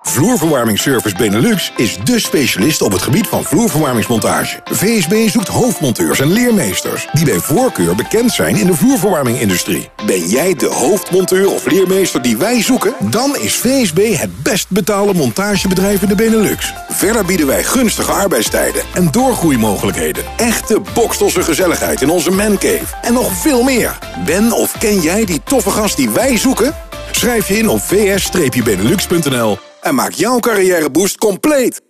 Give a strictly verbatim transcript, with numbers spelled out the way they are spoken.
Vloerverwarmingsservice Benelux is dé specialist op het gebied van vloerverwarmingsmontage. V S B zoekt hoofdmonteurs en leermeesters die bij voorkeur bekend zijn in de vloerverwarmingindustrie. Ben jij de hoofdmonteur of leermeester die wij zoeken? Dan is V S B het best betaalde montagebedrijf in de Benelux. Verder bieden wij gunstige arbeidstijden en doorgroeimogelijkheden. Echte Boxtelse gezelligheid in onze mancave en nog veel meer. Ben of ken jij die toffe gast die wij zoeken? Schrijf je in op v s benelux punt n l en maak jouw carrièreboost compleet.